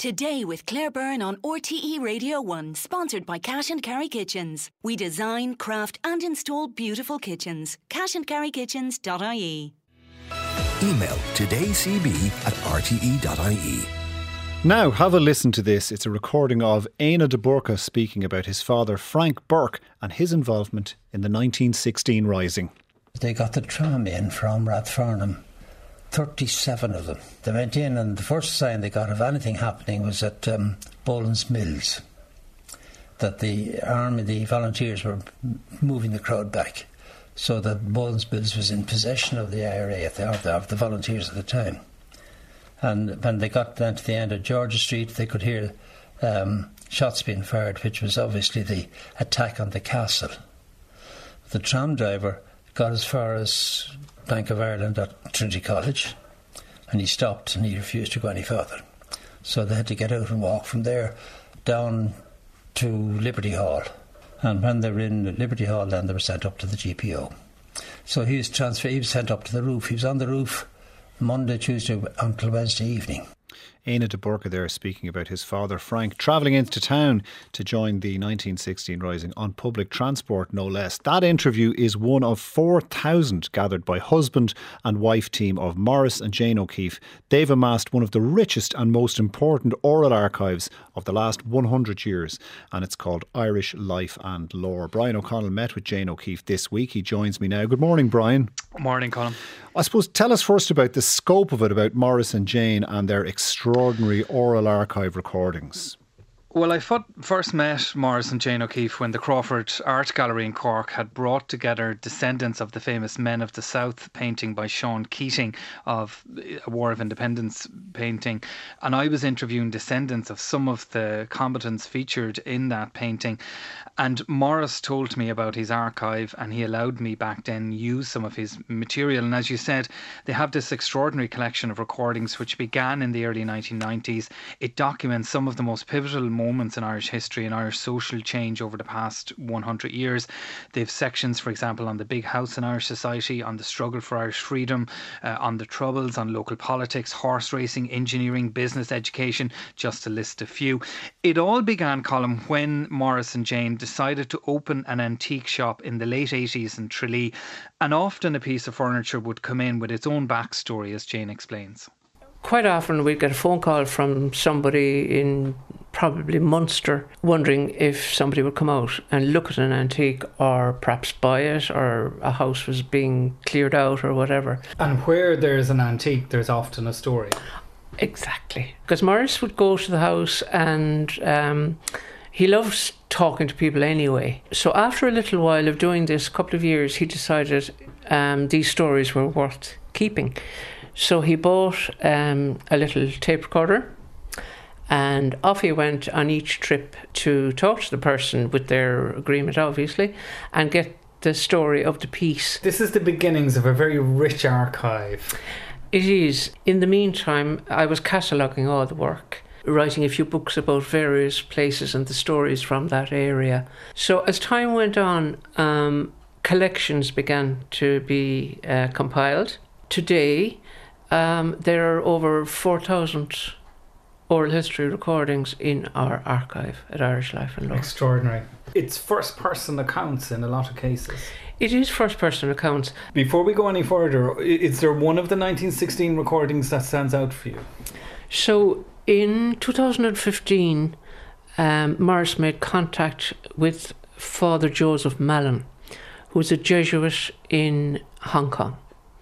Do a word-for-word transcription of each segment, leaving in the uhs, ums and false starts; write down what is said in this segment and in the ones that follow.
Today with Claire Byrne on R T E Radio one, sponsored by Cash and Carry Kitchens. We design, craft and install beautiful kitchens. cash and carry kitchens dot I E. Email todaycb at r t e dot i e. Now, have a listen to this. It's a recording of Éanna de Burca speaking about his father, Frank Burke, and his involvement in the nineteen sixteen Rising. They got the tram in from Rathfarnham, thirty-seven of them. They went in, and the first sign they got of anything happening was at um, Boland's Mills, that the army, the volunteers were moving the crowd back, so that Boland's Mills was in possession of the I R A, of the, of the volunteers at the time. And when they got down to the end of Georgia Street, they could hear um, shots being fired, which was obviously the attack on the castle. The tram driver got as far as Bank of Ireland at Trinity College, and he stopped and he refused to go any further. So they had to get out and walk from there down to Liberty Hall. And when they were in Liberty Hall, then they were sent up to the G P O. So he was transferred, he was sent up to the roof. He was on the roof Monday, Tuesday until Wednesday evening. Éanna de Burca there speaking about his father Frank travelling into town to join the nineteen sixteen Rising on public transport, no less. That interview is one of four thousand gathered by husband and wife team of Maurice and Jane O'Keeffe. They've amassed one of the richest and most important oral archives of the last one hundred years, and it's called Irish Life and Lore. Brian O'Connell met with Jane O'Keeffe this week. He joins me now. Good morning, Brian. Morning, Colin. I suppose, tell us first about the scope of it, about Maurice and Jane and their extraordinary oral archive recordings. Well, I first met Maurice and Jane O'Keeffe when the Crawford Art Gallery in Cork had brought together descendants of the famous Men of the South painting by Sean Keating, of a War of Independence painting. And I was interviewing descendants of some of the combatants featured in that painting. And Maurice told me about his archive, and he allowed me back then use some of his material. And as you said, they have this extraordinary collection of recordings which began in the early nineteen nineties. It documents some of the most pivotal moments in Irish history and Irish social change over the past one hundred years. They have sections, for example, on the big house in Irish society, on the struggle for Irish freedom, uh, on the Troubles, on local politics, horse racing, engineering, business, education, just to list a few. It all began, Colin, when Maurice and Jane decided to open an antique shop in the late eighties in Tralee, and often a piece of furniture would come in with its own backstory, as Jane explains. Quite often we'd get a phone call from somebody in probably Munster wondering if somebody would come out and look at an antique or perhaps buy it, or a house was being cleared out or whatever. And where there's an antique, there's often a story. Exactly. Because Maurice would go to the house, and um, he loves talking to people anyway. So after a little while of doing this, a couple of years, he decided um, these stories were worth keeping. So he bought um, a little tape recorder, and off he went on each trip to talk to the person, with their agreement obviously, and get the story of the piece. This is the beginnings of a very rich archive. It is. In the meantime, I was cataloguing all the work, writing a few books about various places and the stories from that area. So as time went on, um, collections began to be uh, compiled. Today, um, there are over four thousand oral history recordings in our archive at Irish Life and Lore. Extraordinary. It's first-person accounts in a lot of cases. It is first-person accounts. Before we go any further, is there one of the nineteen sixteen recordings that stands out for you? So in two thousand fifteen, um, Maurice made contact with Father Joseph Mallon, who was a Jesuit in Hong Kong.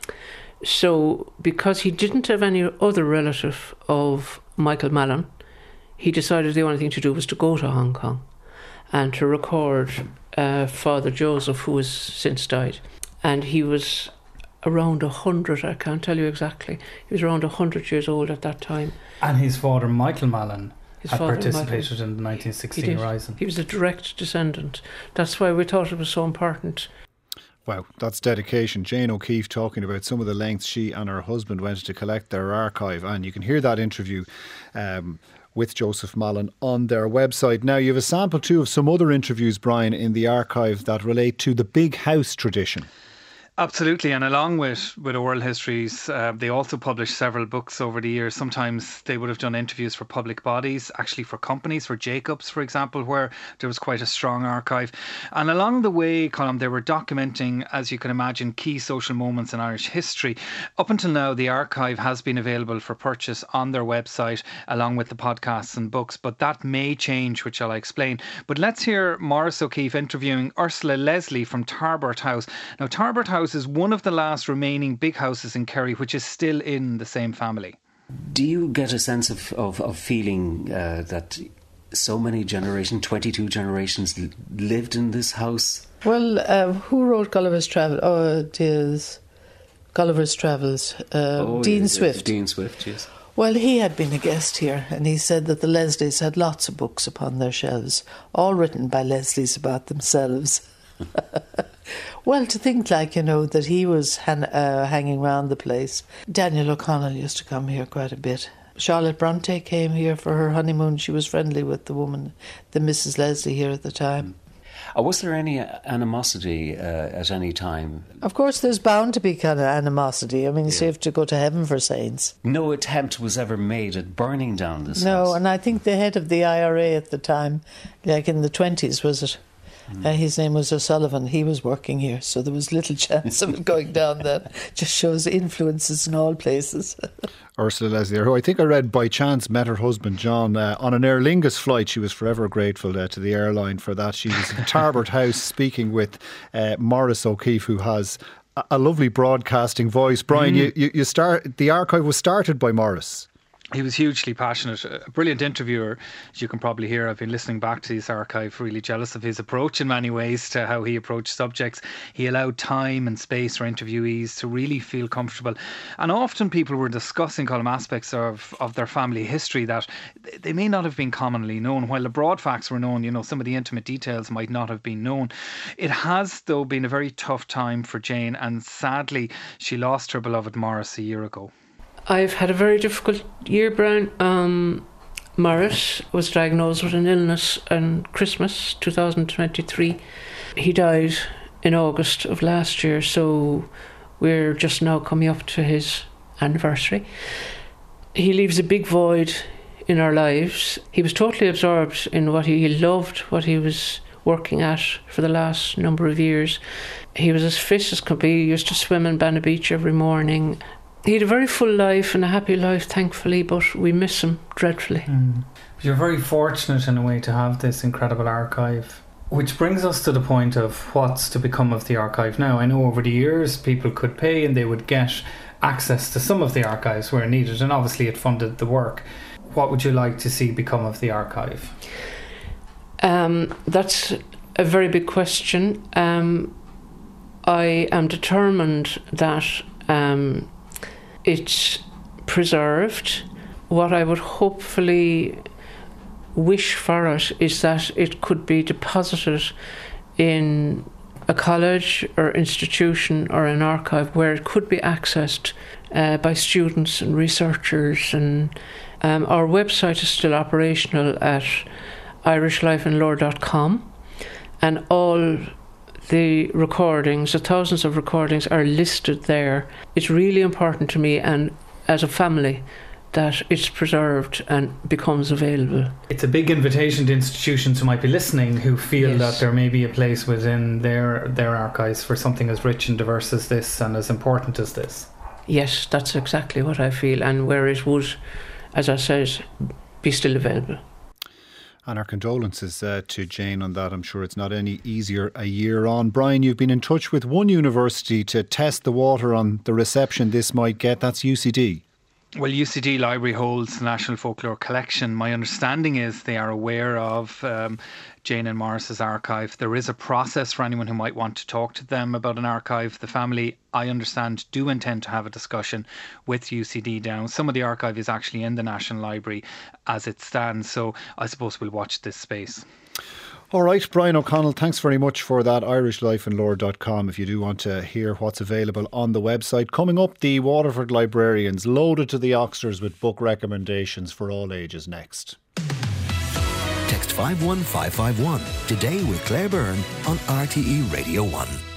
So because he didn't have any other relative of Michael Mallon, he decided the only thing to do was to go to Hong Kong and to record uh, Father Joseph, who has since died. And he was around a hundred, I can't tell you exactly. He was around a hundred years old at that time. And his father, Michael Mallon, his had father, participated Michael, in the nineteen sixteen Rising. He was a direct descendant. That's why we thought it was so important. Wow, that's dedication. Jane O'Keeffe talking about some of the lengths she and her husband went to collect their archive, and you can hear that interview um, with Joseph Mallon on their website. Now, you have a sample too of some other interviews, Brian, in the archive that relate to the big house tradition. Absolutely, and along with, with Oral Histories, uh, they also published several books over the years. Sometimes they would have done interviews for public bodies, actually for companies, for Jacobs, for example, where there was quite a strong archive. And along the way, Colm, they were documenting, as you can imagine, key social moments in Irish history. Up until now, the archive has been available for purchase on their website, along with the podcasts and books, but that may change, which I'll explain. But let's hear Maurice O'Keeffe interviewing Ursula Leslie from Tarbert House. Now, Tarbert House is one of the last remaining big houses in Kerry which is still in the same family. Do you get a sense of, of, of feeling uh, that so many generations, twenty-two generations l- lived in this house? Well, uh, who wrote Gulliver's Travel? Oh, it is Gulliver's Travels. Uh, oh, Dean yeah, Swift. Dean Swift, yes. Well, he had been a guest here, and he said that the Leslies had lots of books upon their shelves, all written by Leslies about themselves. Well, to think, like, you know, that he was han- uh, hanging around the place. Daniel O'Connell used to come here quite a bit. Charlotte Bronte came here for her honeymoon. She was friendly with the woman, the Missus Leslie here at the time. Uh, was there any animosity uh, at any time? Of course, there's bound to be kind of animosity. I mean, yeah. So you have to go to heaven for saints. No attempt was ever made at burning down this no, house? No, and I think the head of the I R A at the time, like in the twenties, was it? Mm. Uh, his name was O'Sullivan. He was working here, so there was little chance of it going down then. Just shows influences in all places. Ursula Leslie, who I think I read by chance met her husband John uh, on an Aer Lingus flight. She was forever grateful uh, to the airline for that. She was in Tarbert House speaking with uh, Maurice O'Keeffe, who has a, a lovely broadcasting voice. Brian, mm. you, you, you start. The archive was started by Maurice. He was hugely passionate, a brilliant interviewer, as you can probably hear. I've been listening back to this archive, really jealous of his approach in many ways to how he approached subjects. He allowed time and space for interviewees to really feel comfortable. And often people were discussing column aspects of, of their family history that they may not have been commonly known. While the broad facts were known, you know, some of the intimate details might not have been known. It has, though, been a very tough time for Jane, and sadly, she lost her beloved Maurice a year ago. I've had a very difficult year, Brian. Um, Maurice was diagnosed with an illness on Christmas two thousand twenty-three. He died in August of last year, so we're just now coming up to his anniversary. He leaves a big void in our lives. He was totally absorbed in what he loved, what he was working at for the last number of years. He was as fit as could be. He used to swim in Banna Beach every morning. He had a very full life and a happy life, thankfully, but we miss him dreadfully. Mm. You're very fortunate in a way to have this incredible archive, which brings us to the point of what's to become of the archive now. I know over the years people could pay and they would get access to some of the archives where needed, and obviously it funded the work. What would you like to see become of the archive? Um, that's a very big question. Um, I am determined that um, it's preserved. What I would hopefully wish for it is that it could be deposited in a college or institution or an archive where it could be accessed uh, by students and researchers. And um, our website is still operational at irish life and lore dot com, and all the recordings, the thousands of recordings, are listed there. It's really important to me and as a family that it's preserved and becomes available. It's a big invitation to institutions who might be listening who feel yes. that there may be a place within their their archives for something as rich and diverse as this and as important as this. Yes, that's exactly what I feel, and where it would, as I said, be still available. And our condolences uh, to Jane on that. I'm sure it's not any easier a year on. Brian, you've been in touch with one university to test the water on the reception this might get. That's U C D. Well, U C D Library holds the National Folklore Collection. My understanding is they are aware of um, Jane and Maurice's archive. There is a process for anyone who might want to talk to them about an archive. The family, I understand, do intend to have a discussion with U C D now. Some of the archive is actually in the National Library as it stands, so I suppose we'll watch this space. All right, Brian O'Connell, thanks very much for that. irish life and lore dot com if you do want to hear what's available on the website. Coming up, the Waterford librarians loaded to the Oxters with book recommendations for all ages next. Text five one five five one today with Claire Byrne on R T E Radio one.